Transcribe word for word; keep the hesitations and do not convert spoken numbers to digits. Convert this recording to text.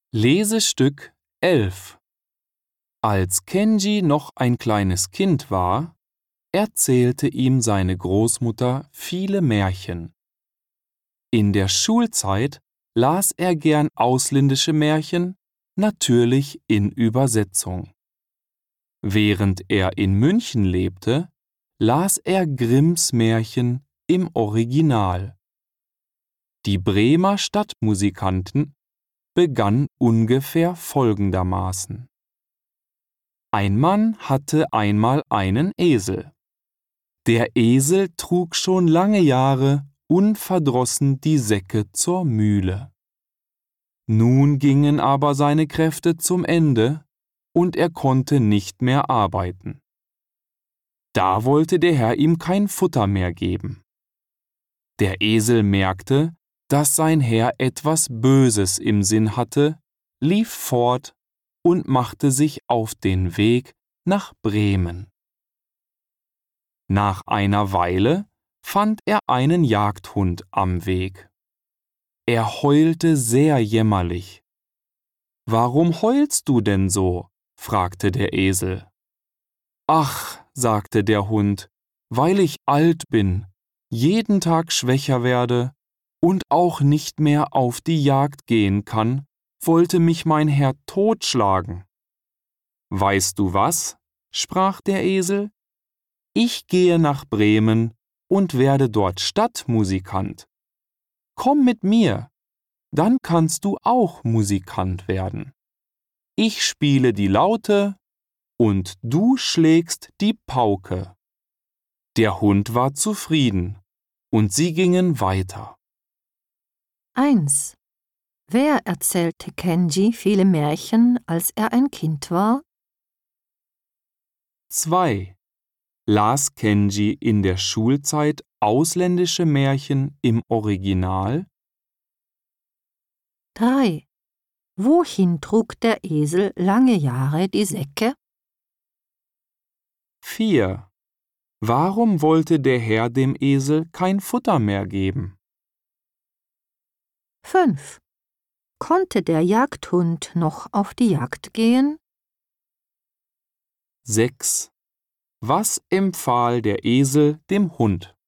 Lesestück elf. Als Kenji noch ein kleines Kind war, erzählte ihm seine Großmutter viele Märchen. In der Schulzeit las er gern ausländische Märchen, natürlich in Übersetzung. Während er in München lebte, las er Grimms Märchen im Original. Die Bremer Stadtmusikanten begann ungefähr folgendermaßen. Ein Mann hatte einmal einen Esel. Der Esel trug schon lange Jahre unverdrossen die Säcke zur Mühle. Nun gingen aber seine Kräfte zum Ende und er konnte nicht mehr arbeiten. Da wollte der Herr ihm kein Futter mehr geben. Der Esel merkte, dass sein Herr etwas Böses im Sinn hatte, lief fort und machte sich auf den Weg nach Bremen. Nach einer Weile fand er einen Jagdhund am Weg. Er heulte sehr jämmerlich. »Warum heulst du denn so?« fragte der Esel. »Ach«, sagte der Hund, »weil ich alt bin, jeden Tag schwächer werde und auch nicht mehr auf die Jagd gehen kann, wollte mich mein Herr totschlagen.« »Weißt du was?«, sprach der Esel, »ich gehe nach Bremen und werde dort Stadtmusikant. Komm mit mir, dann kannst du auch Musikant werden. Ich spiele die Laute und du schlägst die Pauke.« Der Hund war zufrieden und sie gingen weiter. eins. Wer erzählte Kenji viele Märchen, als er ein Kind war? zwei. Las Kenji in der Schulzeit ausländische Märchen im Original? drei. Wohin trug der Esel lange Jahre die Säcke? vier. Warum wollte der Herr dem Esel kein Futter mehr geben? fünf. Konnte der Jagdhund noch auf die Jagd gehen? sechs. Was empfahl der Esel dem Hund?